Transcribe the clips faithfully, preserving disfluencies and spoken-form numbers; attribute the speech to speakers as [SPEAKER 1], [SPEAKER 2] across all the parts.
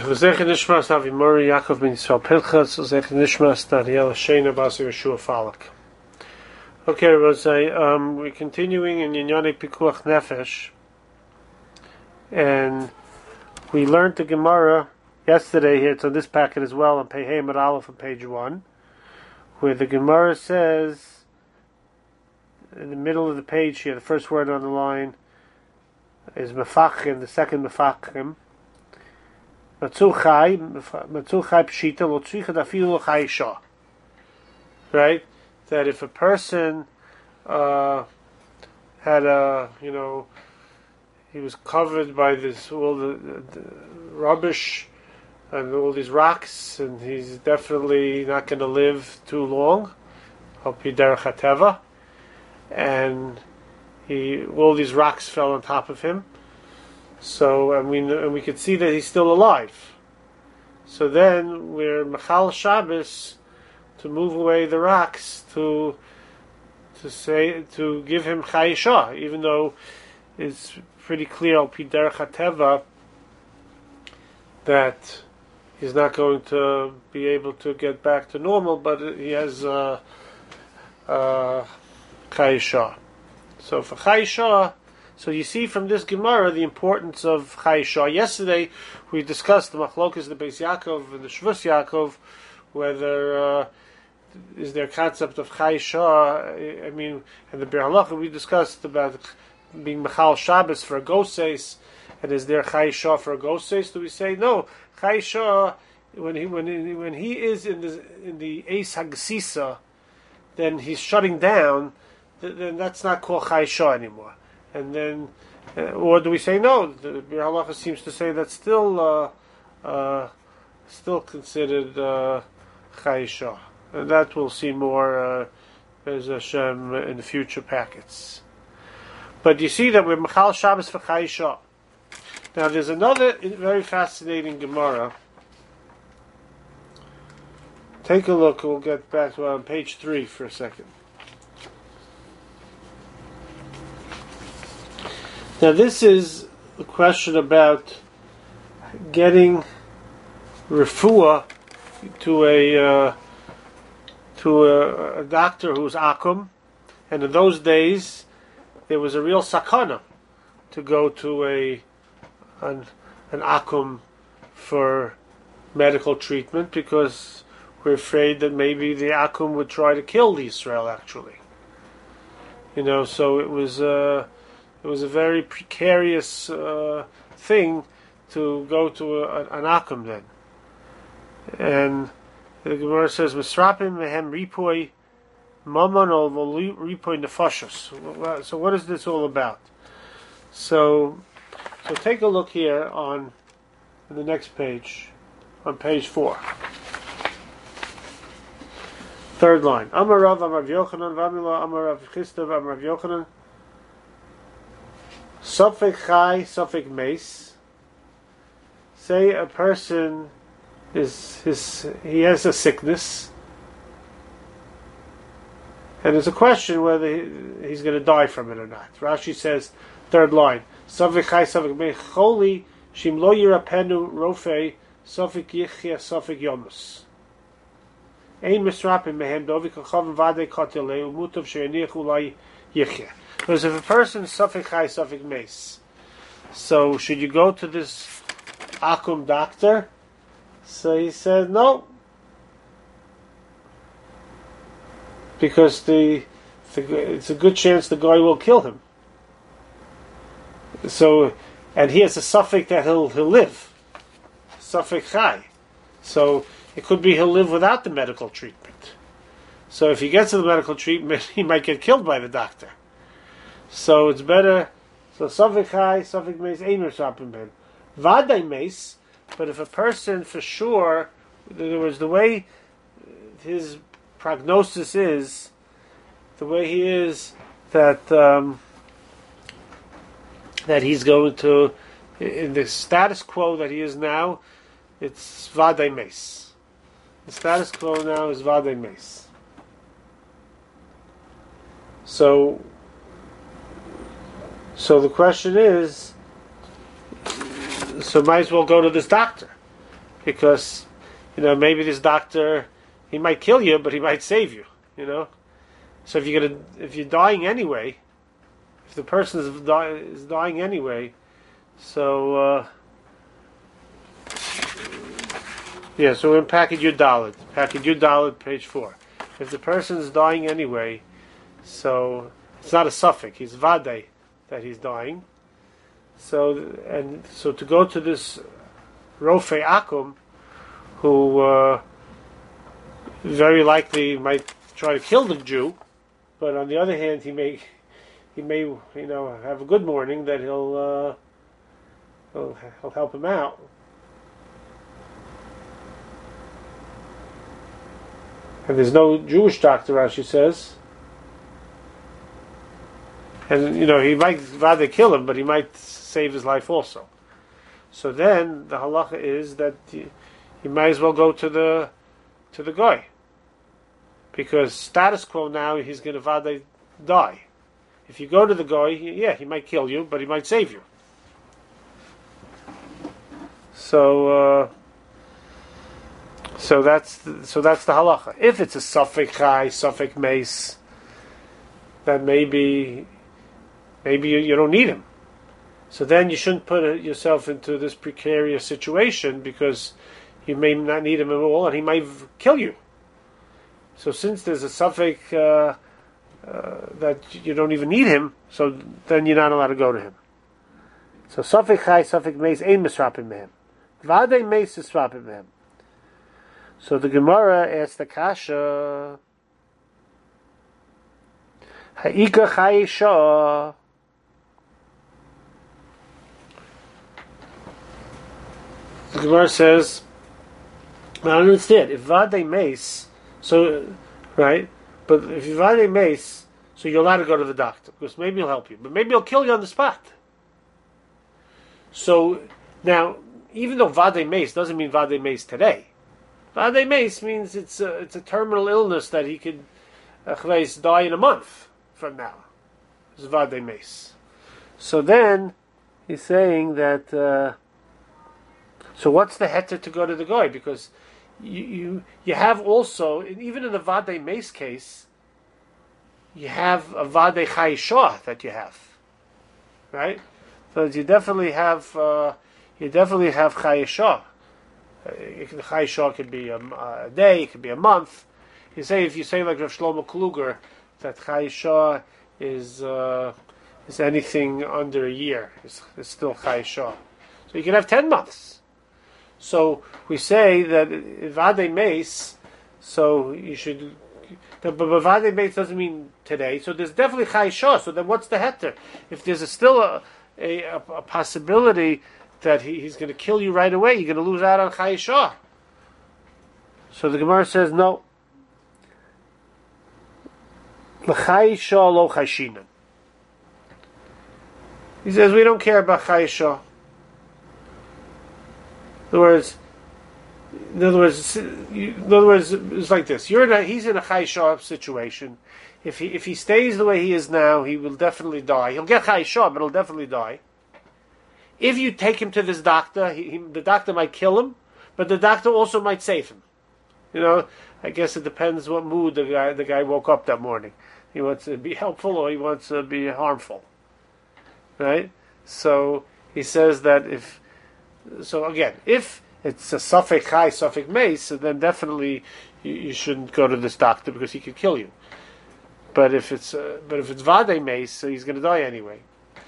[SPEAKER 1] V'zech nishmas Avi Mori Yaakov ben Yisrael Pinchas. V'zech nishmas Daniel Shena Basi Yeshua Falak. Okay, Rosai, um, we're continuing in Yinyane Pikuach Nefesh, and we learned the Gemara yesterday here, so this packet as well, on Pei Amud Aleph on page one, where the Gemara says, in the middle of the page here, the first word on the line is Mefachim, the second Mefachim. Matzu Chai, Matzu Chai Pshita, Lo Tzricha Dafilu Chai Shah. Right? That if a person uh, had a, you know, he was covered by this, all the, the, the rubbish and all these rocks, and he's definitely not going to live too long, Al Pi Derech HaTeva, and he, all these rocks fell on top of him. So, and we and we could see that he's still alive. So then we're Mechal Shabbos to move away the rocks to to say to give him Chai Shah, even though it's pretty clear Al Pi Derech HaTeva that he's not going to be able to get back to normal, but he has uh, uh, Chai Shah. So for Chai Shah, so you see from this Gemara the importance of Chai Shah. Yesterday we discussed the Machlokas, the Beis Yaakov and the Shvus Yaakov, whether uh, is there a concept of Chai Shah. I mean, and the Bir Halacha we discussed about being Mechal Shabbos for a Goses, and is there Chai Shah for a Goses? Do we say no? Chai Shah, when he when he, when he is in the in the Eis Hagsisa, then he's shutting down. Then that's not called Chai Shah anymore. And then, uh, or do we say no? The Bir Halacha seems to say that's still uh, uh, still considered uh, Chai Shah, and that we'll see more uh, as Hashem in the future packets. But you see that we're Mechal Shabbos for Chai Shah. Now there's another very fascinating Gemara. Take a look. We'll get back to on page three for a second. Now this is a question about getting refuah to a uh, to a, a doctor who's akum, and in those days there was a real sakana to go to a an, an akum for medical treatment, because we're afraid that maybe the akum would try to kill the Israel actually. You know, so it was. Uh, It was a very precarious uh, thing to go to a, an akum then. And the Gemara says, "Misrapim mehem ripoi mamon ol ripoi nefashos." So what is this all about? So, so take a look here on the next page, on page four. Third line. Amar Rav, Amar Rav Yochanan, Vamila, Amar Rav Chistav, Amar Rav Yochanan. Sofik Chai, Sofik Meis. Say a person is his he has a sickness, and there's a question whether he, he's going to die from it or not. Rashi says, third line, Sofik Chai, Sofik Meis, Choli Shim Lo Yirapenu Rofei Sofik Yichya Sofik Yomus. Ein Misrapim Mehem Dovik Achavim Vadei Kotelei Umutav She'eniach Ulai Yichya. Because if a person is Sofik Chai, Sofik Meis, so should you go to this akum doctor? So he said no, because the, the it's a good chance the guy will kill him. So, and he has a suffix that he'll he'll live, Sofik Chai. So it could be he'll live without the medical treatment. So if he gets to the medical treatment, he might get killed by the doctor. So it's better. So Sofik Chai, Sofik Meis, Ein Misrapim Ben. Vadai Meis, but if a person for sure, in other words, the way his prognosis is, the way he is, that um, that he's going to, in the status quo that he is now, it's Vadai Meis. The status quo now is Vadai Meis. So. So the question is, so might as well go to this doctor. because you know maybe this doctor he might kill you, but he might save you. You know, so if you're gonna if you're dying anyway, if the person is, die, is dying anyway, so uh, yeah, so we're in Package Yud Dalet, Package Yud Dalet, page four. If the person is dying anyway, so it's not a suffix, he's vadei that he's dying. So and so to go to this Rofei Akum, who uh, very likely might try to kill the Jew, but on the other hand, he may he may you know have a good morning that he'll uh, he'll, he'll help him out. And there's no Jewish doctor, Rashi says. And, you know, he might rather kill him, but he might save his life also. So then, the halacha is that he, he might as well go to the to the guy. Because status quo now, he's going to vade die. If you go to the guy, yeah, he might kill you, but he might save you. So... Uh, So that's the, so that's the halacha. If it's a suffix chai, suffix mace, then maybe maybe you, you don't need him. So then you shouldn't put yourself into this precarious situation because you may not need him at all, and he might kill you. So since there's a suffix uh, uh, that you don't even need him, so then you're not allowed to go to him. So suffix chai, suffix mace, ein misrapim mehem. Vade mace is misrapim mehem. So the Gemara asks the Kasha, Ha'ika Chayisha. The Gemara says, I don't understand. If Vade Mace, so, right, but if you Vade Mace, so you're allowed to go to the doctor, because maybe he'll help you, but maybe he'll kill you on the spot. So, now, even though Vade Mace doesn't mean Vade Mace today, Vade Mace means it's a, it's a terminal illness that he could uh, die in a month from now. It's Vade Mace. So then he's saying that. Uh, so what's the heter to go to the guy? Because you you, you have also, even in the Vade Mace case, you have a Vade Chayishah that you have, right? So you definitely have uh, you definitely have Chayishah. The Chayishah could be a, a day, it could be a month. You say if you say like Rav Shlomo Kluger that Chayishah is uh, is anything under a year, it's, it's still Chayishah. So you can have ten months. So we say that Vade Mace, so you should. But Vade Mace doesn't mean today. So there's definitely Chayishah. So then what's the heter? If there's a, still a, a, a possibility that he, he's going to kill you right away, you're going to lose out on Chayishah. So the Gemara says, no. L'chayishah lo chayshinan. He says, we don't care about Chayishah. In other words, in other words, in other words, it's like this. You're in a, he's in a Chayishah situation. If he if he stays the way he is now, he will definitely die. He'll get Chayishah, but he'll definitely die. If you take him to this doctor, he, he, the doctor might kill him, but the doctor also might save him. You know, I guess it depends what mood the guy the guy woke up that morning. He wants to be helpful or he wants to be harmful, right? So he says that if, so again, if it's a suffix chai, suffix mace, so then definitely you, you shouldn't go to this doctor because he could kill you. But if it's uh, but if it's vade mace, so he's going to die anyway.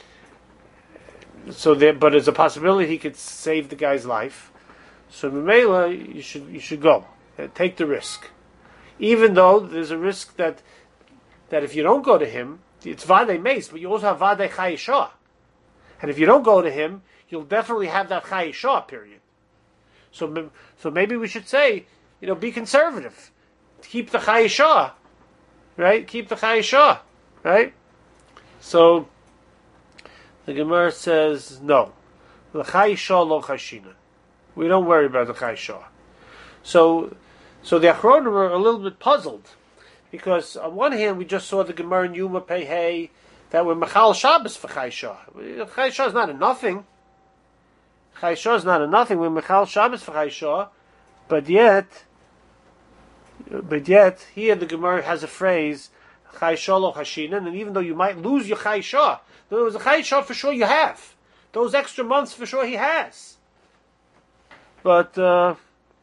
[SPEAKER 1] So there, but there's a possibility he could save the guy's life. So Mamela, you should you should go, uh, take the risk, even though there's a risk that that if you don't go to him, it's vade mace, but you also have vade chayishah, and if you don't go to him, you'll definitely have that chayishah period. So so maybe we should say, you know, be conservative, keep the chayishah, right? Keep the chayishah, right? So. The Gemara says, no. L'chayishah lo chayshina. We don't worry about the chayishah. So, so the Achronim are a little bit puzzled. Because on one hand, we just saw the Gemara in Yuma Pei Hey that we're Machal Shabbos for chayishah. Chayishah is not a nothing. Chayshah is not a nothing. We're Mechal Shabbos for Chayshah, but yet, but yet, here the Gemara has a phrase, Chayshah lo Hashinan, and even though you might lose your Chayshah, there was a Chayshah for sure you have. Those extra months for sure he has. But, uh,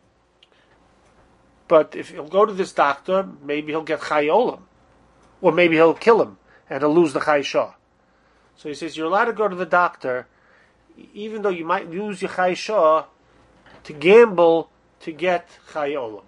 [SPEAKER 1] but if he'll go to this doctor, maybe he'll get Chayolim. Or maybe he'll kill him, and he'll lose the Chayshah. So he says, you're allowed to go to the doctor, even though you might lose your Chayshah, to gamble to get Chayolim.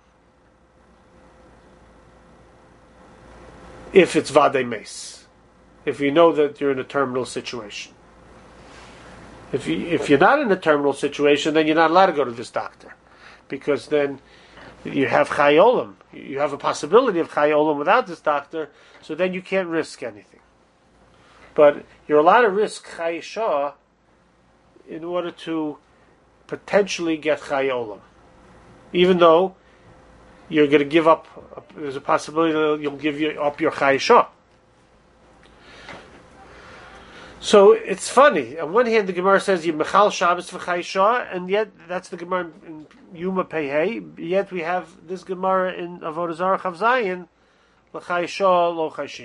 [SPEAKER 1] If it's Vadei Mes. If you know that you're in a terminal situation. If you, if you're not in a terminal situation, then you're not allowed to go to this doctor. Because then you have Chayolim. You have a possibility of Chayolim without this doctor, so then you can't risk anything. But you're allowed to risk Chayshah in order to potentially get Chayolim. Even though you're going to give up, there's a possibility that you'll give you up your Chayshah. So it's funny. On one hand, the Gemara says you mechal Shabbos for Chayshah, and yet that's the Gemara in Yuma Pehei. Yet we have this Gemara in Avodah Zarah Chav Zayin, l'Chayshah lo Chayshina.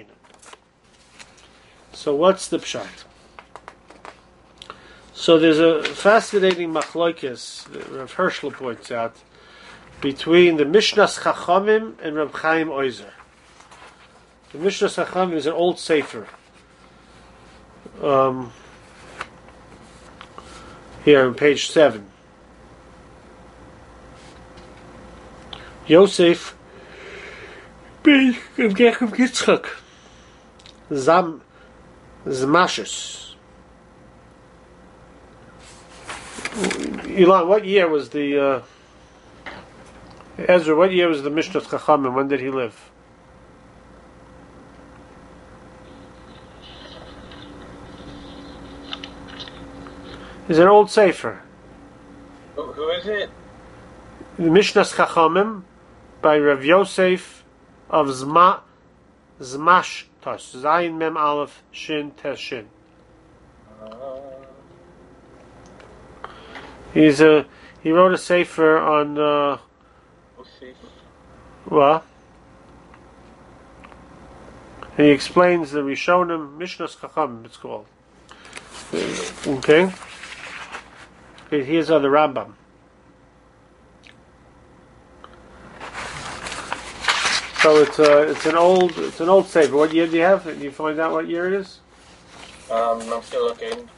[SPEAKER 1] So what's the pshat? So there's a fascinating machlokes that Rav Hershel points out between the Mishnas Chachamim and Reb Chaim Oizer. The Mishnas Chachamim is an old sefer. Um, here on page seven. Yosef ben Gershom Yitzchak Zam Zmashus. Elon, what year was the uh, Ezra? What year was the Mishnah Chachamim? When did he live? Is an old sefer.
[SPEAKER 2] Who, who is it?
[SPEAKER 1] The Mishnas Chachamim by Rav Yosef of Zma Zmash Tos Zayin Mem Aleph Shin Tes Shin.
[SPEAKER 2] Uh,
[SPEAKER 1] He's a he wrote a sefer on uh, well, he explains the Rishonim Mishnas Chachamim. It's called. Okay. Here's on the Rambam. So it's uh, it's an old it's an old sefer. What year do you have? Can you find out what year it is?
[SPEAKER 2] um, I'm still looking.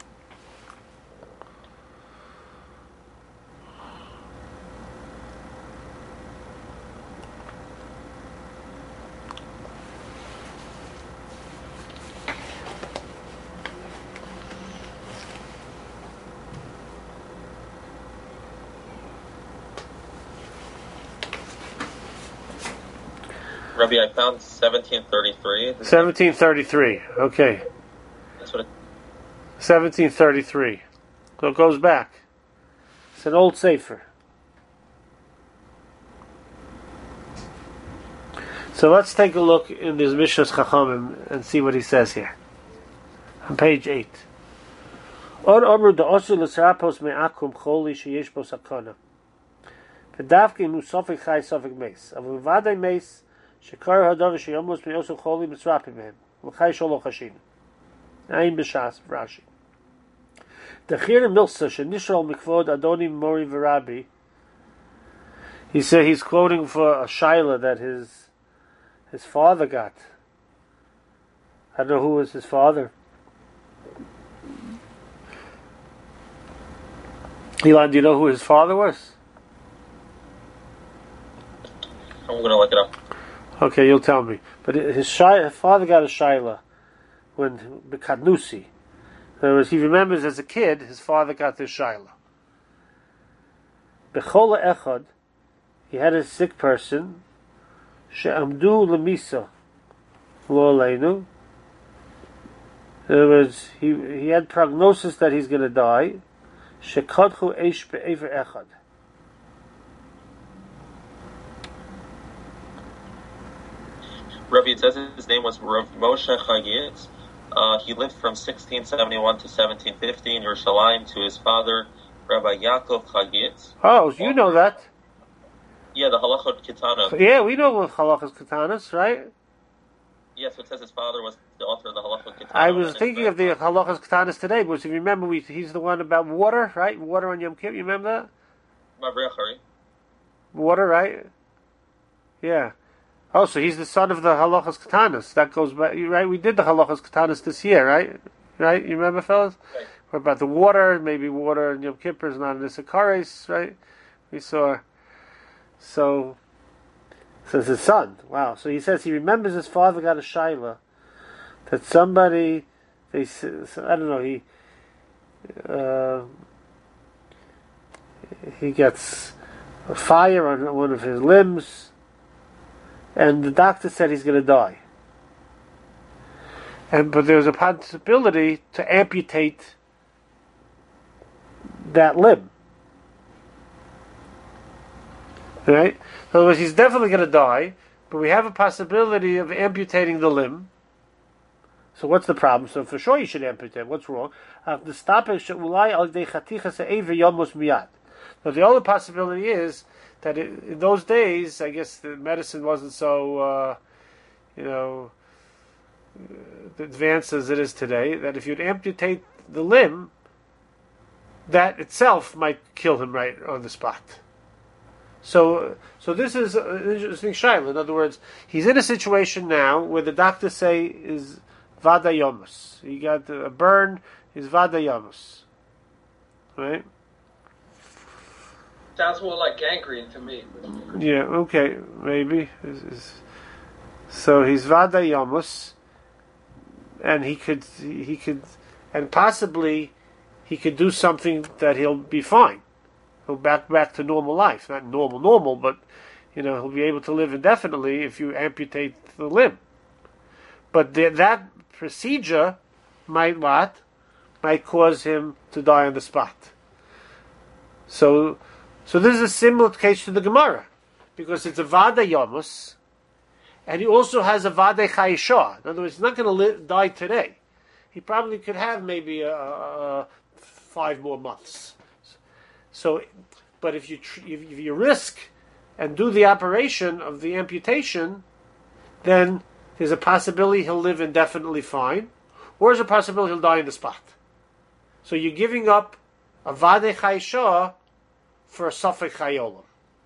[SPEAKER 2] Rabbi, I found seventeen thirty-three.
[SPEAKER 1] seventeen thirty-three. Okay.
[SPEAKER 2] That's what it...
[SPEAKER 1] seventeen thirty-three. So it goes back. It's an old sefer. So let's take a look in this Mishnas Chachamim and see what he says here. On page eight. Or Amr da'osu l'sarapos me'akum choli sheyesh bo sakana. V'davke mu sofik chai sofik meis. Avu vaday meis shekar hadav sheyomos me'osu choli mitzrapim mehem. L'chai sholo chashin. Ayin b'shas Rashi. Dechir milsa shenishral mikvod adonim mori v'rabi. He said he's quoting for a shaila that his his father got. I don't know who was his father. Elon, do you know who his father was?
[SPEAKER 2] I'm going to look it up.
[SPEAKER 1] Okay, you'll tell me. But his, shy, his father got a shaila when Bekadnusi. In other words, he remembers as a kid, his father got this shaila. Bechola echad, he had a sick person. She'amdu lemisa lo aleinu. In other words, he he had prognosis that he's going to die. Shekadchu eish be'ever echad.
[SPEAKER 2] Rabbi, it says his name was Rav Moshe Chagitz. Uh, he lived from sixteen seventy-one to seventeen fifty in Yerushalayim to his father Rabbi Yaakov Chagit.
[SPEAKER 1] Oh, so you know that.
[SPEAKER 2] Yeah, the Halachot Kitana.
[SPEAKER 1] Yeah, we know what halachas katanas, right?
[SPEAKER 2] Yeah, so it says his father was the author of the Halachot Kitana.
[SPEAKER 1] I was thinking of the halachas katanas today, because if you remember, we, he's the one about water, right? Water on Yom Kippur, you remember that?
[SPEAKER 2] Mavrechari.
[SPEAKER 1] Water, right? Yeah. Oh, so he's the son of the halachas katanas. That goes back, right? We did the halachas katanas this year, right? Right? You remember, fellas?
[SPEAKER 2] Right.
[SPEAKER 1] What about the water? Maybe water in Yom Kippur is not an Issachar, right? We saw. So, so it's his son. Wow. So he says he remembers his father got a shaila that somebody, they, so I don't know, he, uh, he gets a fire on one of his limbs, and the doctor said he's going to die. And but there's a possibility to amputate that limb. Right? In other words, he's definitely going to die, but we have a possibility of amputating the limb. So what's the problem? So for sure you should amputate. What's wrong? Now the other possibility is that it, in those days, I guess the medicine wasn't so, uh, you know, advanced as it is today, that if you'd amputate the limb, that itself might kill him right on the spot. So, so this is an interesting shaila. In other words, he's in a situation now where the doctors say is vada yomus. He got a burn, is vada yomus. Right?
[SPEAKER 3] Sounds more like gangrene to me.
[SPEAKER 1] Yeah, okay, maybe. It's, it's, so he's vada yomus, and he could, he could, and possibly he could do something that he'll be fine. He'll back back to normal life, not normal, normal, but you know he'll be able to live indefinitely if you amputate the limb. But the, that procedure might what might cause him to die on the spot. So, so this is a similar case to the Gemara, because it's a vada yamus, and he also has a vada chayishah. In other words, he's not going to li- die today. He probably could have maybe a, a, a five more months. So, but if you tr- if you risk and do the operation of the amputation, then there's a possibility he'll live indefinitely fine, or there's a possibility he'll die in the spot. So you're giving up a vade chayshah for a safek chayolam.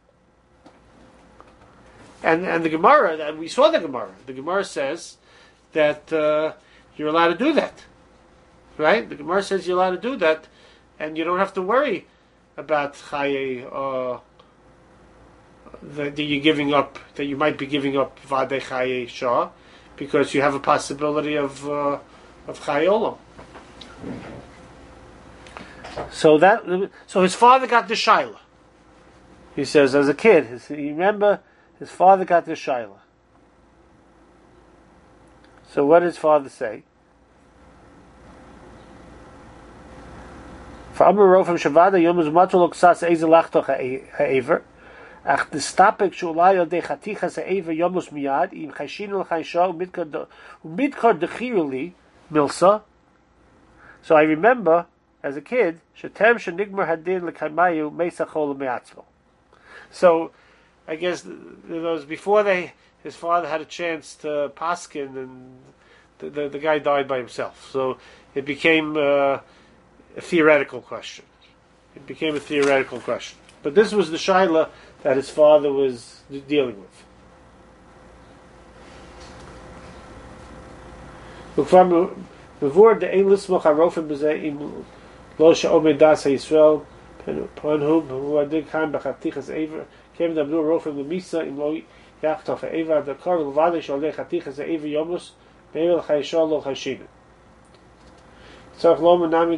[SPEAKER 1] And and the Gemara, and we saw the Gemara. The Gemara says that uh, you're allowed to do that, right? The Gemara says you're allowed to do that, and you don't have to worry about chaye, uh, that, that you're giving up, that you might be giving up vade chaye shah, because you have a possibility of uh, of chayolam. So that, so his father got the shaila. He says, as a kid, his, you remember, his father got the shaila. So what did his father say? For Amaro from Shavada Yomuz Matulok Sas Ezelachtoch Ha'ever, Ach Destapek Shulayo de Chatichas Ha'ever Yomus Miyad, Im Chashinu L'Chaysho, Midkar Dechiruli, Milsa. So I remember, as a kid, Shetem Shenigmar Hadin L'Kaimayu Mesachol Me'atzmo. So, I guess it was before they, his father had a chance to paskin, and the, the, the guy died by himself. So it became uh, a theoretical question. It became a theoretical question. But this was the shaila that his father was dealing with. Before the ein lismach harofim b'zeh im lo she'omed das ha'Yisrael panhu b'hu adig chaim b'chatichas ever came the blue rofim l'misa im lo yachtof ha'ever the kar l'vadei sholei chatichas ha'ever yomus be'ever l'chayishol lo chayshinu. Tzarech lo nami,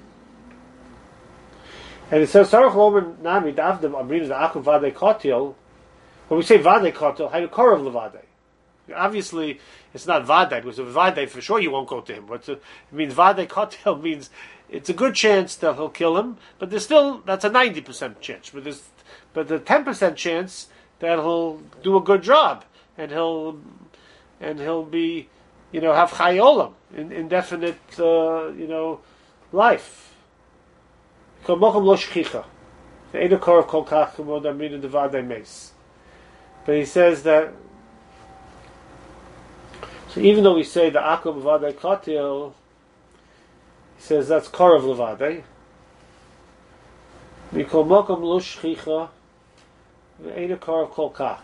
[SPEAKER 1] and it says Tzarech lo nami davdem amrinu da'achu vadei kotil. When we say vadei kotil, how do you korov l'vadei? Obviously, it's not vadei, because if vadei, for sure you won't go to him. But it means vadei kotel means it's a good chance that he'll kill him, but there's still, that's a ninety percent chance. But there's, but the ten percent chance that he'll do a good job, and he'll, and he'll be, you know, have chayolam, in, indefinite, uh, you know, life. Kol mokum lo shchicha. Ve'einu korov kol kach k'mod amrina devadei meis. But he says that, so even though we say the akum v'vadei katil, he says that's korov levadei. Mikol mokum lo shchicha ve'einu korov kol kach.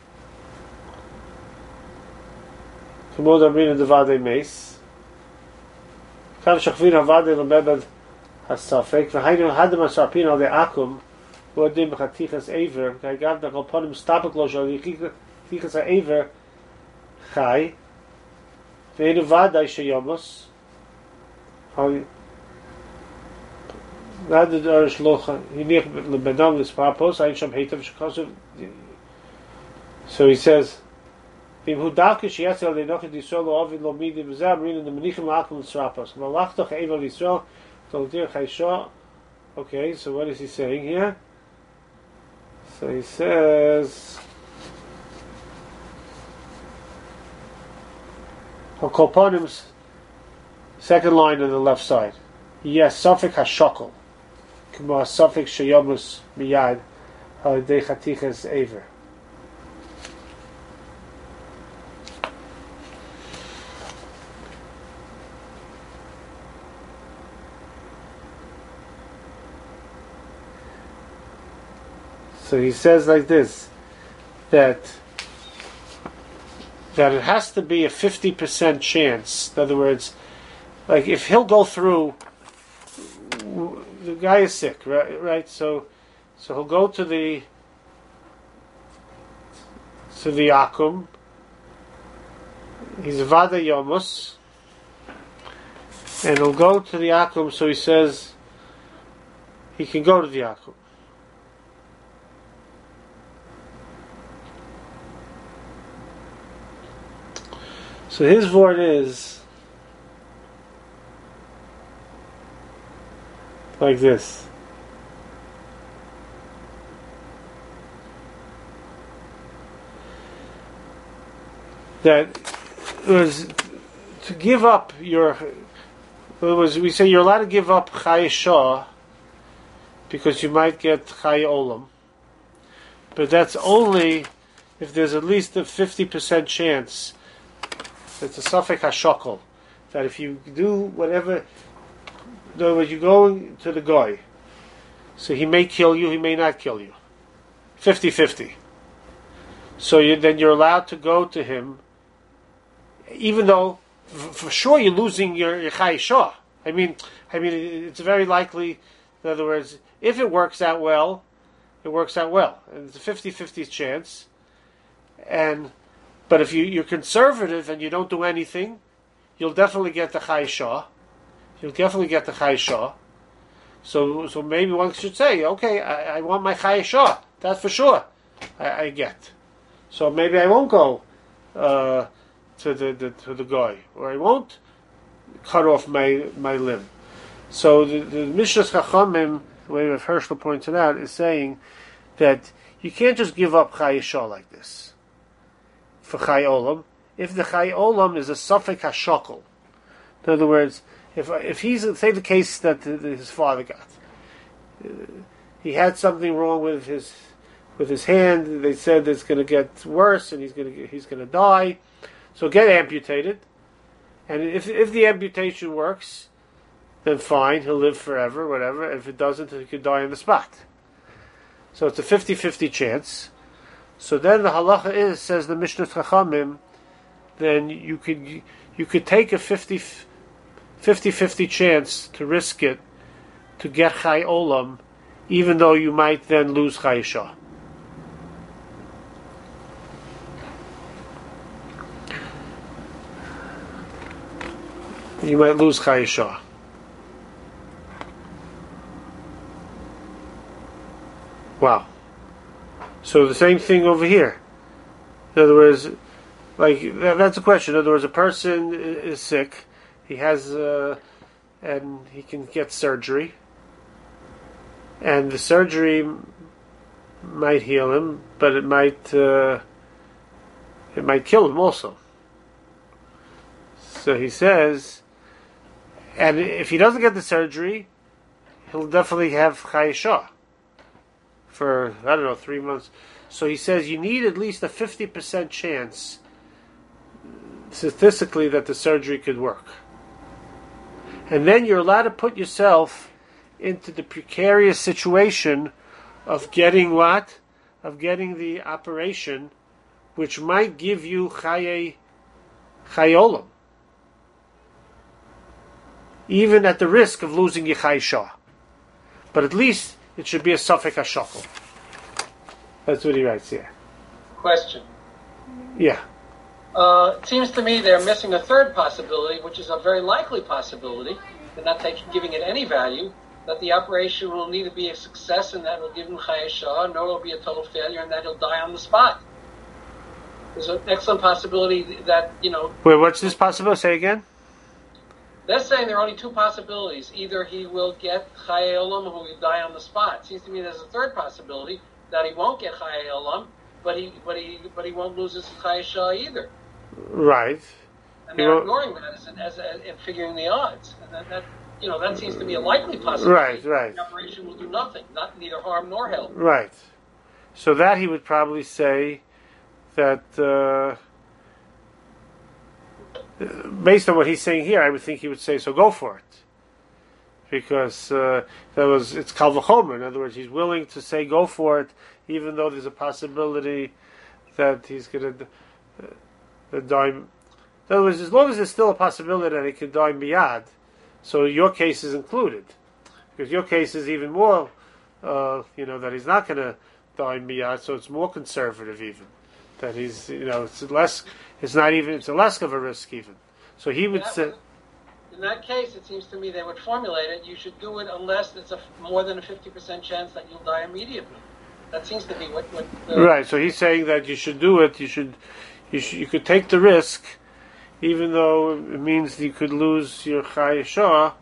[SPEAKER 1] K'mod amrina devadei meis. Kav shachvin havadei l'mebed hasafek. V'hainu hadem hasarpin al de'akum Vodim b'chatichas Eiver, Kaigav da kolponim stapik lo shal yichichas ha'Eiver chai, ve'enu vadai sheyomos, Nada d'arish locha, hinich l'bedam l'spapos, ayin sham heitav shekosov. So he says, V'im hu davke sheyatzi al leinoch et Yisrael lo ovid lo midi b'zeh amrin the menichim l'akum l'srapos. V'alachtoch Eiver l'Yisrael, toldir chaysho. Okay, so what is he saying here? So he says, Kolponim's second line on the left side. Yes, Safik HaShokol. K'mo Safik Sheyomus Miyad Halidei Chatichas Eiver. So he says like this, that that it has to be a fifty percent chance. In other words, like if he'll go through, the guy is sick, right? Right. So, so he'll go to the to the akum. He's vada yomus, and he'll go to the akum. So he says he can go to the akum. So his word is like this. That it was to give up your. It was we say you're allowed to give up Chai Shah because you might get Chai Olam, but that's only if there's at least a fifty percent chance. It's a Safek HaShokol, that if you do whatever, in other words, you go to the guy, so he may kill you, he may not kill you. fifty-fifty. So you, then you're allowed to go to him, even though, f- for sure you're losing your, your Chai Shah. I mean, I mean, it's very likely, in other words, if it works out well, it works out well. And it's a fifty-fifty chance. And But if you, you're conservative and you don't do anything, you'll definitely get the Chai Shah. You'll definitely get the Chai Shah. So so maybe one should say, okay, I, I want my Chai Shah. That's for sure. I, I get. So maybe I won't go uh, to the, the to the guy, or I won't cut off my, my limb. So the, the Mishras Chachamim, the way Rav Hershel pointed out, is saying that you can't just give up Chai Shah like this. For Chai Olam, if the Chai Olam is a Safek HaShokol. In other words, if if he's, say the case that his father got, uh, he had something wrong with his with his hand. They said it's going to get worse, and he's going to he's going to die. So get amputated, and if if the amputation works, then fine, he'll live forever, whatever. If it doesn't, he could die on the spot. So it's a fifty-fifty chance. So then the halacha is, says the Mishnah Chachamim, then you could you could take a fifty-fifty chance to risk it to get Chai Olam, even though you might then lose Chai Shah. You might lose Chai Shah. Wow. So the same thing over here. In other words, like that, that's a question. In other words, a person is sick, he has, uh, and he can get surgery, and the surgery might heal him, but it might uh, it might kill him also. So he says, and if he doesn't get the surgery, he'll definitely have Chayeshah for, I don't know, three months. So he says you need at least a fifty percent chance statistically that the surgery could work. And then you're allowed to put yourself into the precarious situation of getting what? Of getting the operation, which might give you chaye, chayolam, even at the risk of losing your chayeshah. But at least it should be a safek hashakol. That's what he writes here.
[SPEAKER 3] Question.
[SPEAKER 1] Yeah.
[SPEAKER 3] Uh, it seems to me they're missing a third possibility, which is a very likely possibility. They're not taking, giving it any value, that the operation will neither be a success and that will give him chayeshah, nor will be a total failure and that he'll die on the spot. There's an excellent possibility that, you know...
[SPEAKER 1] Wait, what's this possibility? Say again?
[SPEAKER 3] They're saying there are only two possibilities. Either he will get chaye olam or he will die on the spot. It seems to me there's a third possibility, that he won't get chaye olam, but he, but he, but he won't lose his chayeshah either.
[SPEAKER 1] Right.
[SPEAKER 3] And they're ignoring that as, as, as, as figuring the odds. And that, that, you know, that seems to be a likely possibility.
[SPEAKER 1] Right, right.
[SPEAKER 3] The operation will do nothing, not neither harm nor help.
[SPEAKER 1] Right. So that he would probably say that, uh, based on what he's saying here, I would think he would say, so go for it. Because uh, that was it's kal v'chomer. In other words, he's willing to say go for it, even though there's a possibility that he's going to uh, die. In other words, as long as there's still a possibility that he could die miyad, so your case is included, because your case is even more, uh, you know, that he's not going to die miyad, so it's more conservative even. That he's, you know, it's less, it's not even, it's a less of a risk even. So he would say.
[SPEAKER 3] Would, in that case, it seems to me they would formulate it. You should do it unless there's a more than a fifty percent chance that you'll die immediately. That seems to be what. what the,
[SPEAKER 1] right. So he's saying that you should do it. You should, you should, you could take the risk, even though it means you could lose your chayeshah.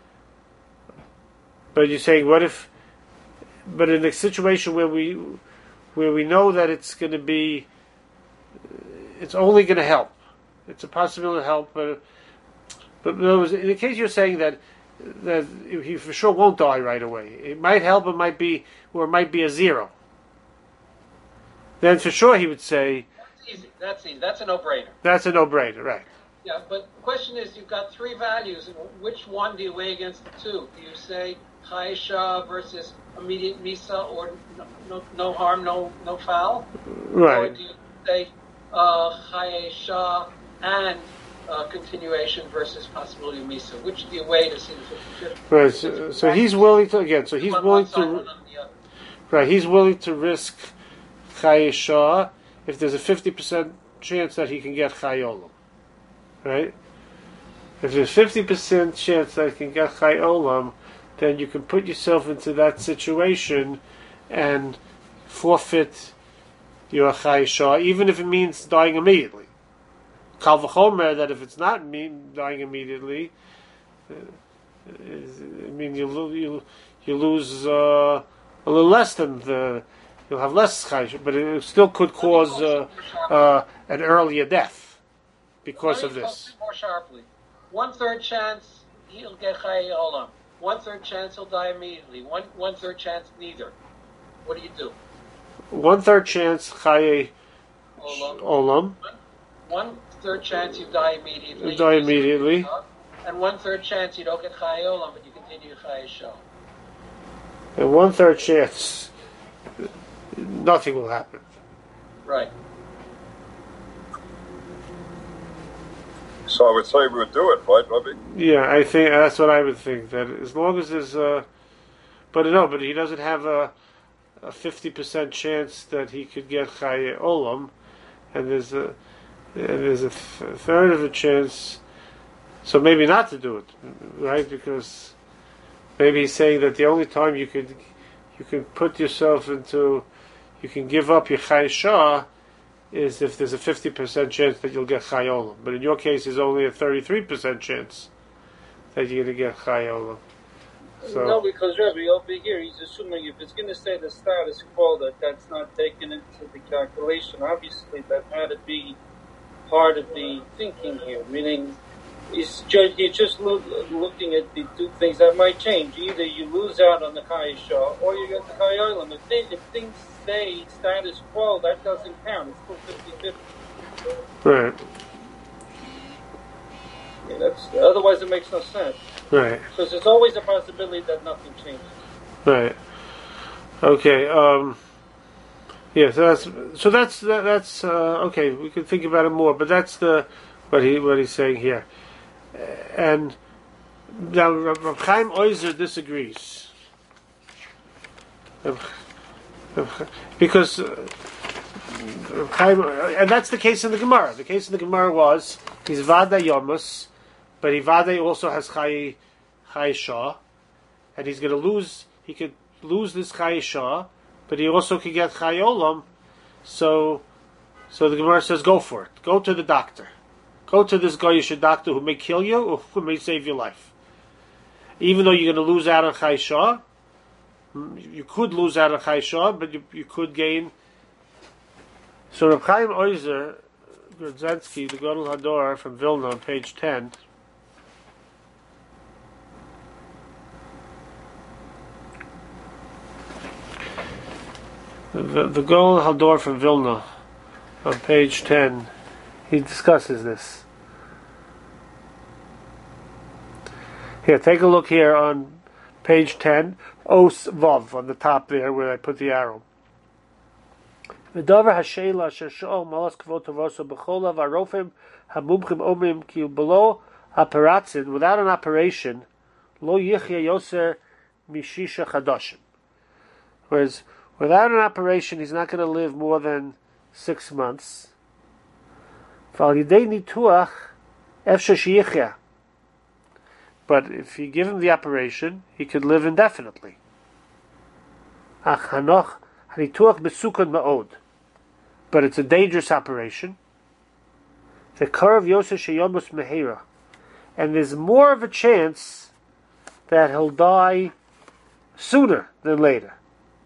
[SPEAKER 1] But you're saying, what if? But in a situation where we, where we know that it's going to be, it's only going to help. It's a possibility to help, but but in the case you're saying that that he for sure won't die right away, it might help. It might be, or it might be a zero. Then for sure he would say
[SPEAKER 3] that's easy. That's easy. That's a no-brainer.
[SPEAKER 1] That's a no-brainer, right?
[SPEAKER 3] Yeah, but the question is, you've got three values. Which one do you weigh against the two? Do you say chayeshah versus immediate misa, or no, no, no harm, no no foul?
[SPEAKER 1] Right.
[SPEAKER 3] Or do you say uh, chayeshah and uh, continuation versus possibility of misa? Which do you weigh to see the fifty-fifty?
[SPEAKER 1] Right. So, so he's willing to again. So he's willing to. Right. He's willing to risk chayeshah if there's a fifty percent chance that he can get chayolam. Right. If there's fifty percent chance that he can get chayolam, then you can put yourself into that situation and forfeit your chayeshah, even if it means dying immediately. Kal v'chomer, that if it's not mean dying immediately, uh, is, I mean you lo- you you lose uh, a little less than the you'll have less chayeshah, but it still could cause uh, uh, an earlier death because of this.
[SPEAKER 3] More sharply, one third chance he'll get chaye olam. One third chance he'll die immediately. One one third chance neither. What do you do?
[SPEAKER 1] One third chance chaye
[SPEAKER 3] olam.
[SPEAKER 1] olam.
[SPEAKER 3] One third chance you die immediately.
[SPEAKER 1] You die immediately.
[SPEAKER 3] And one third chance you don't get chaye olam, but you continue chayeshah.
[SPEAKER 1] And one third chance nothing will happen.
[SPEAKER 3] Right.
[SPEAKER 4] So I would say we would do it, right, Rabbi?
[SPEAKER 1] Yeah, I think that's what I would think. That as long as there's, uh, but no, but he doesn't have a a fifty percent chance that he could get chaye olam, and there's a and there's a th- third of a chance. So maybe not to do it, right? Because maybe he's saying that the only time you could you can put yourself into, you can give up your chayeshah is if there's a fifty percent chance that you'll get chayolam. But in your case, there's only a thirty-three percent chance that you're going to get chayolam. So,
[SPEAKER 5] no, because Rabbi, over here, he's assuming if it's going to say the status quo, that that's not taken into the calculation. Obviously, that had to be part of the thinking here, meaning He's just, you're just lo- looking at the two things that might change. Either you lose out on the Chai Shah, or you get the Chai Olam. If, they, if things stay status quo, that doesn't count. It's still fifty-fifty.
[SPEAKER 1] Right.
[SPEAKER 5] Yeah, that's, otherwise it makes no sense.
[SPEAKER 1] Right.
[SPEAKER 5] Because there's always a possibility that nothing changes.
[SPEAKER 1] Right. Okay. Um, yeah. So that's so that's that, that's uh, okay. We could think about it more, but that's the what he what he's saying here. And now Reb Chaim Oizer disagrees because uh, Reb Chaim, and that's the case in the Gemara. The case in the Gemara was he's Vada Yomus, but he Vada also has Chai Chai Shah, and he's going to lose. He could lose this Chai Shah, but he also could get Chai Olam. So, so the Gemara says, go for it. Go to the doctor. Go to this Goyish doctor who may kill you or who may save your life. Even though you're going to lose out on Chai Shah, you could lose out on Chai Shah, but you, you could gain. So Reb Chaim Oizer, Grodzinski, the Gadol Hador from Vilna on page ten, The, the Gadol Hador from Vilna, on page ten, he discusses this. Here, take a look here on page ten, Os Vav, on the top there where I put the arrow. V'davar hashela asher sho'ol malas kvot tavoso b'cholav arofim hamumchim omim ki below aparatzin, without an operation, lo yichya yoser mishisha chadashim. Whereas without an operation, he's not going to live more than six months. But if you give him the operation, he could live indefinitely. But it's a dangerous operation. The curve Yosef Sheyomus Mehera, and there's more of a chance that he'll die sooner than later.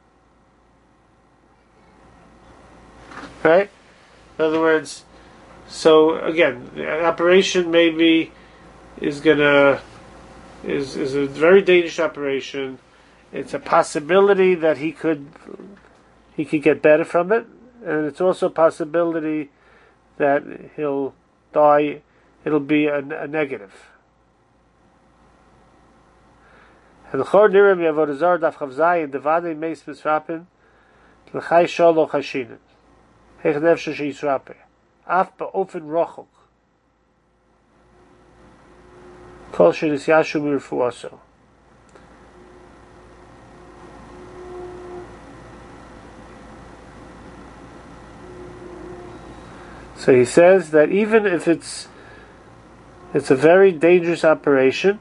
[SPEAKER 1] Right? In other words, so again, the operation maybe is gonna is is a very dangerous operation. It's a possibility that he could he could get better from it, and it's also a possibility that he'll die. It'll be a, a negative. And the Chor Nirim Yavodazar Daf Chavzayin Devadei Meis Misrapin L'Chai Sholo Chashinin Hechnev Sheshi Yisrape Af Ba'ofen Rochok Kol Shenis Yashu Mirfuaso. So he says that even if it's it's a very dangerous operation,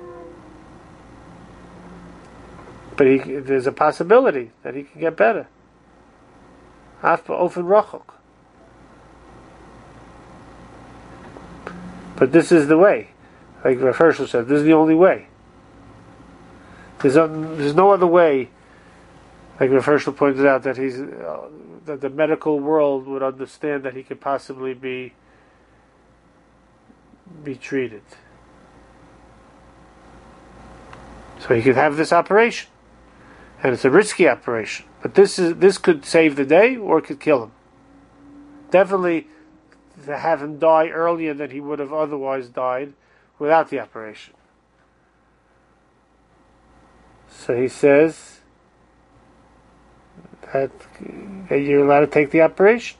[SPEAKER 1] but he, there's a possibility that he can get better. Af ba'ofen rachok. But this is the way. Like Rav Hershel said, this is the only way. There's, a, there's no other way. Like Rav Hershel pointed out, that he's uh, that the medical world would understand that he could possibly be be treated. So he could have this operation, and it's a risky operation. But this is this could save the day, or it could kill him. Definitely, to have him die earlier than he would have otherwise died without the operation. So he says that you're allowed to take the operation.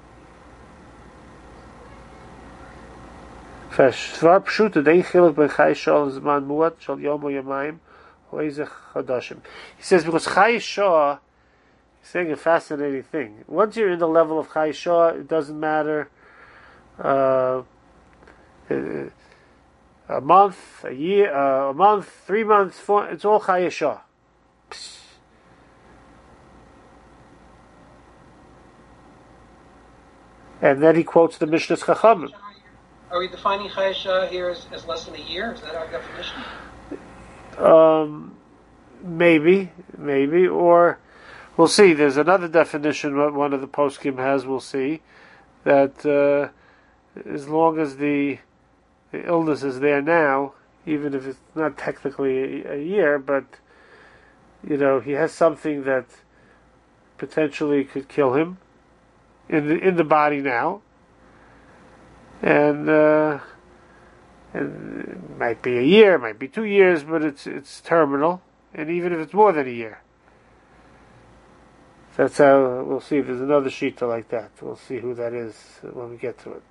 [SPEAKER 1] He says, because Chai Shah, he's saying a fascinating thing. Once you're in the level of Chai Shah, it doesn't matter uh, a month, a year, uh, a month, three months, four, it's all Chai Shah. And then he quotes the Mishnah's Chachamim.
[SPEAKER 3] Are we defining Chai Shah here as, as less than a year? Is that our definition?
[SPEAKER 1] Um, maybe, maybe, or we'll see. There's another definition what one of the poskim has. We'll see that uh, as long as the the illness is there now, even if it's not technically a, a year, but you know he has something that potentially could kill him in the in the body now, and uh, and it might be a year, it might be two years, but it's it's terminal, and even if it's more than a year. That's how we'll see. If there's another shita like that, we'll see who that is when we get to it.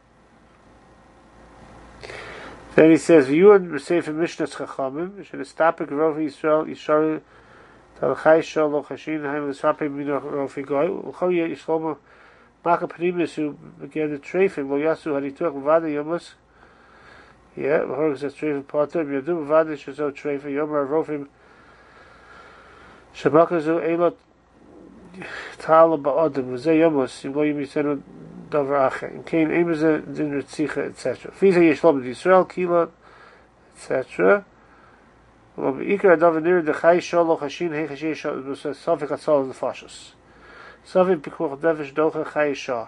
[SPEAKER 1] Then he says, "You and Sefer Mishnas Chachamim should estapik rofi Yisrael Yisrael talchai shol chashin haim l'sapei minor rofi goy u'choye Yisrael maka pnimis who began the treifim lo yasu harituach v'vada yomus yeah v'horg zet treifim potter v'yadu v'vada shezo treifim yomer rofim shabakazu elot Ta'ala ba'odem v'zeh yomos im lo yimitenu davar acher in kein emeze din ritzicha et cetera. Fiza yishlom d'Yisrael kila et cetera. Lo b'ikar adav nir dechai sholo chashin hei chashin shol sofik atzol nefashos. Sofik pikuach nefesh docha chai shah.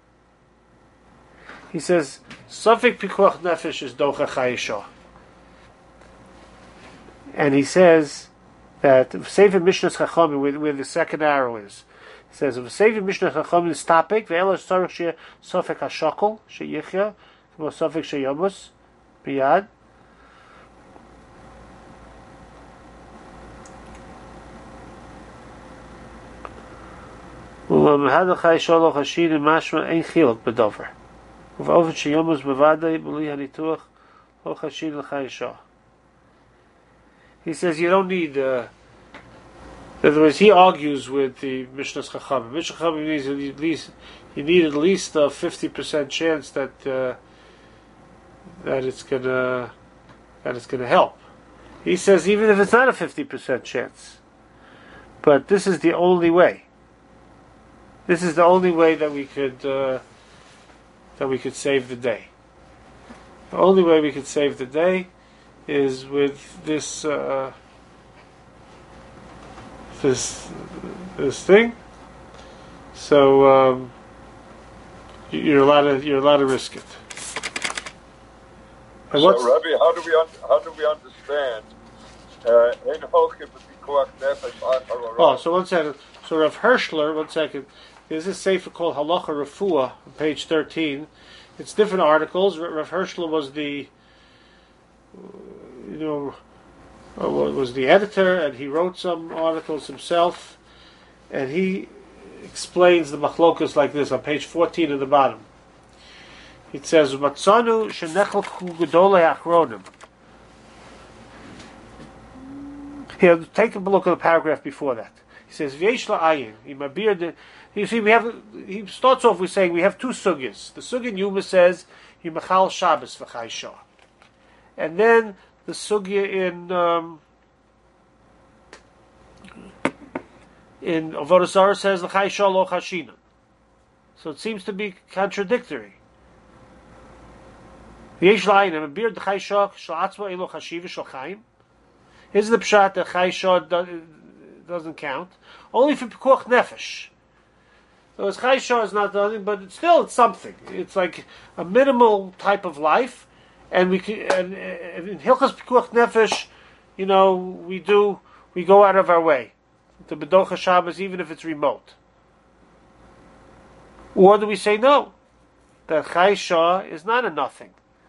[SPEAKER 1] He says sofik pikuach nefesh is docha chai shah, and he says that Sefer Mishnas Chachamim, where, where the second arrow is, it says if Sefer Mishnas Chachamim is topic, ve'ela sarich she sofek hashokol sheyichya, k'mo sofek sheyomus biyad. U'lamahad chai sholoch hashin and mashma ein chiluk bedover. U'v'ovet sheyomus bevadei b'li hanituach lo hashin l'chai shah. He says you don't need. Uh, in other words, he argues with the Mishnas Chachamim. Mishnas Chachamim needs at least you need at least a fifty percent chance that uh, that it's gonna that it's gonna help. He says even if it's not a fifty percent chance, but this is the only way. This is the only way that we could uh, that we could save the day. The only way we could save the day is with this uh, this this thing. So um, you're allowed to you're allowed to risk it. And
[SPEAKER 4] so,
[SPEAKER 1] what's,
[SPEAKER 4] Rabbi, how do we un- how do we understand? Uh,
[SPEAKER 1] oh, so one second. So Rav Hirschler, one second. There's a sefer called Halacha Refuah on page thirteen. It's different articles. Rav Hirschler was the you know, was the editor, and he wrote some articles himself, and he explains the machlokas like this on page fourteen at the bottom. It says, "Matzanu shenechalchu gedolei achronim." Here, take a look at the paragraph before that. He says, "V'yesh la'ayin." You see, we have. He starts off with saying we have two sugyas. The sugya in Yuma says, "Yimachal Shabbos v'chai shah," and then the sugya in um, in Avodah Zarah says l'chai shah lo chashina. So it seems to be contradictory. Here's the pshat that chai shah doesn't count, only for pikuach nefesh. So as chai shah is not nothing, but it's still it's something. It's like a minimal type of life. And we can, and, and in Hilchas Pikuach Nefesh, you know, we do, we go out of our way to B'docha Shabbos, even if it's remote. Or do we say no? That Chai Shah is not a nothing.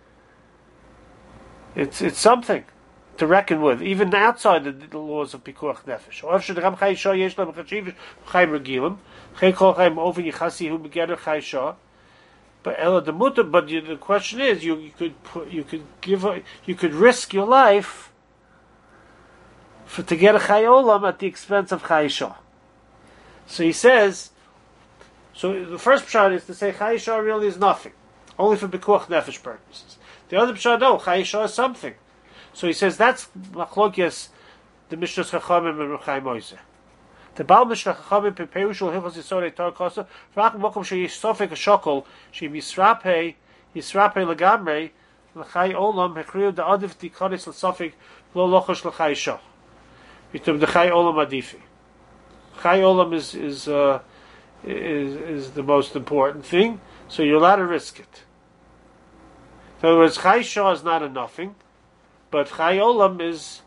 [SPEAKER 1] It's it's something to reckon with, even outside the, the laws of Pikuach Nefesh. Or should Ram Chai Shah yesh lam chachiv Chaim regilim, Chai Kol Chaim over Yichasi hu begetter Chai Shah. But Ella the Mutter, but you, the question is, you, you could put, you could give, a, you could risk your life for to get a Chai Olam at the expense of Chai Shah. So he says, so the first pshat is to say Chai Shah really is nothing, only for Bikuach Nefesh purposes. The other pshat, no, Chai Shah is something. So he says that's Machlokes, the Mishnah Chachamim and Reb Chaim Oizer. The Baal Mishnah Chachamim Peperushul Hilchos Yisodei Torah Kosa V'Ach Mokom Sheyish Sofek Hashokol Sheim Yisrapei Yisrapei Legamrei L'Chai Olam Hechriu Da'adif Tikonis L'Sofek Lo Lochosh L'Chai Shah Yitum D'Chai Olam Adifi. Chai Olam is is uh, is is the most important thing, so you're allowed to risk it. In other words, Chai Shah is not a nothing, but Chai Olam is.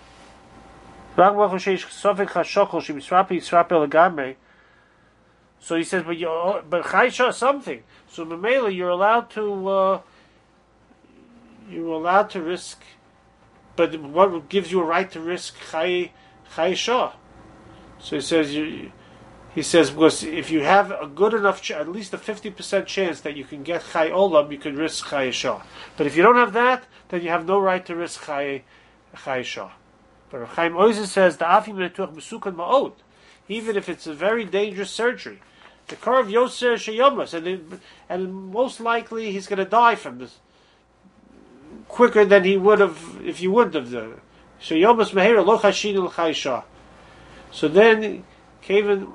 [SPEAKER 1] So he says, but you, but Chai Shah is something. So Mamela, you're allowed to, uh, you're allowed to risk. But what gives you a right to risk Chai Chai Shah? So he says, you, he says because if you have a good enough, ch- at least a fifty percent chance that you can get Chai Olam, you can risk Chai Shah. But if you don't have that, then you have no right to risk Chai Chai Shah. But Rav Chaim Oizer says the Afim Netuach Besukan Ma'od, even if it's a very dangerous surgery, the car of Yoser Sheyomas, and it, and most likely he's going to die from this quicker than he would have if you wouldn't have done it. Sheyomas Meheira Lo Chashin El Chai Shah. So then, Kevin,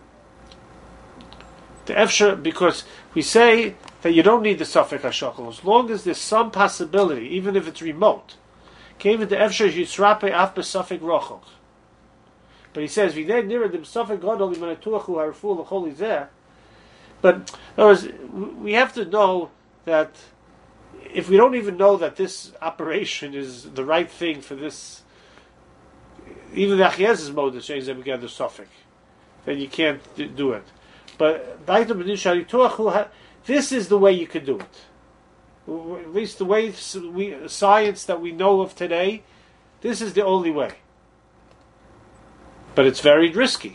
[SPEAKER 1] the Efsher, because we say that you don't need the Safek HaShakal, as long as there's some possibility, even if it's remote. Kevin the Efsher Yitzrape Af Besafek Rochok. But he says, "V'nei nearer the Besafek Gadol Imanatuachu Harfu L'Chol Izeh." But in other words, we have to know that if we don't even know that this operation is the right thing for this, even the Achiez's mode that changes them again the Safek, then you can't do it. But this is the way you could do it. At least the way we, science that we know of today, this is the only way. But it's very risky.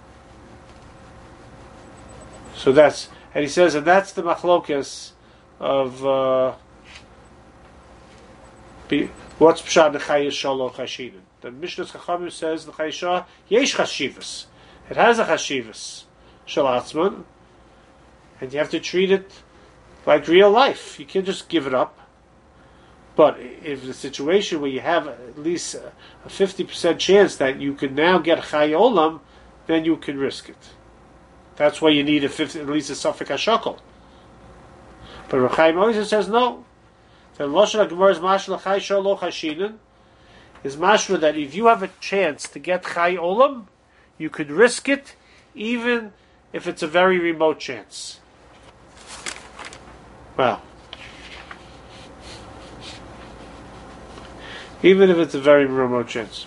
[SPEAKER 1] So that's, and he says, and that's the machlokas of uh, be, what's pshat nechayis shalo chashinin. The Mishnah Chachamim says the chayisha yesh chashivas. It has a chashivas shalatzman, and you have to treat it like real life. You can't just give it up. But if the situation where you have at least a fifty percent chance that you can now get Chai Olam, then you can risk it. That's why you need a fifty, at least a Safek HaShakal. But Rav Chaim Oizer says no. The Lashon HaGemara is mashma Chai Shah Lo Chashinin, is mashma that if you have a chance to get Chai Olam, you could risk it, even if it's a very remote chance. Well, even if it's a very remote chance.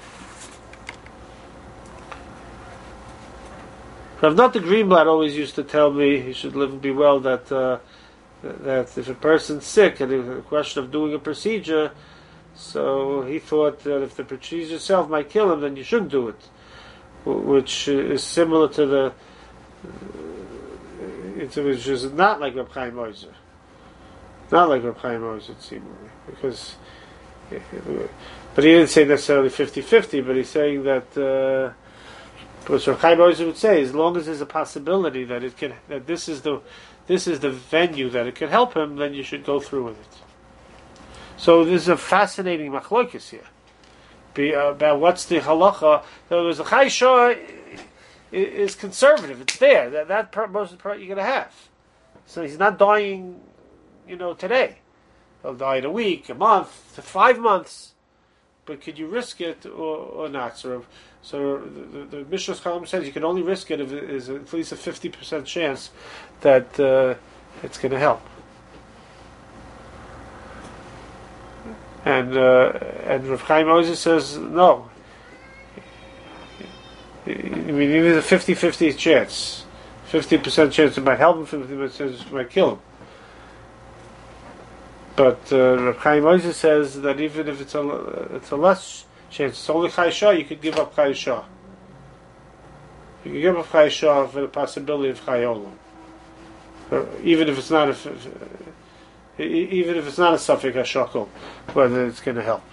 [SPEAKER 1] Rav Nata Greenblatt always used to tell me, he should live and be well, that uh, that if a person's sick and there's a question of doing a procedure, so he thought that if the procedure itself might kill him, then you shouldn't do it, which is similar to the, it's, which is not like Reb Chaim Oizer. Not like Reb Chaim Oizer, seemingly, because, but he didn't say necessarily fifty-fifty, but he's saying that, uh, what Reb Chaim Oizer would say, as long as there's a possibility that it can, that this is the, this is the venue that it can help him, then you should go through with it. So this is a fascinating machlokes here, Be, uh, about what's the halacha. So there's a Chai Shah is conservative. It's there. That that part, most of the part you're going to have. So he's not dying, you know, today. He'll die in a week, a month, five months. But could you risk it or, or not? So, so the, the, the Mishnah's column says you can only risk it if it is at least a fifty percent chance that uh, it's going to help. And uh, and Rav Chaim Oizer says no. I mean, even a fifty-fifty chance, fifty percent chance it might help him, fifty percent chance it might kill him. But uh, Rav Chaim Oizer says that even if it's a it's a less chance, it's only Chai Shah, you could give up Chai Shah. You can give up Chai Shah for the possibility of Chai Olam, even if it's not a even if it's not a Safek HaShakal, whether it's going to help.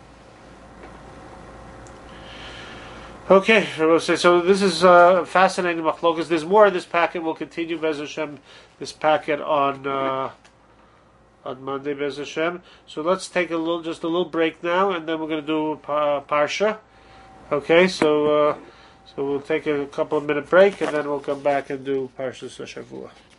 [SPEAKER 1] Okay, so this is uh, fascinating machlokas. There's more of this packet. We'll continue Bez Hashem this packet on uh, on Monday Bez Hashem. So let's take a little, just a little break now, and then we're going to do uh, Parsha. Okay, so uh, so we'll take a couple of minute break, and then we'll come back and do Parsha Shavua.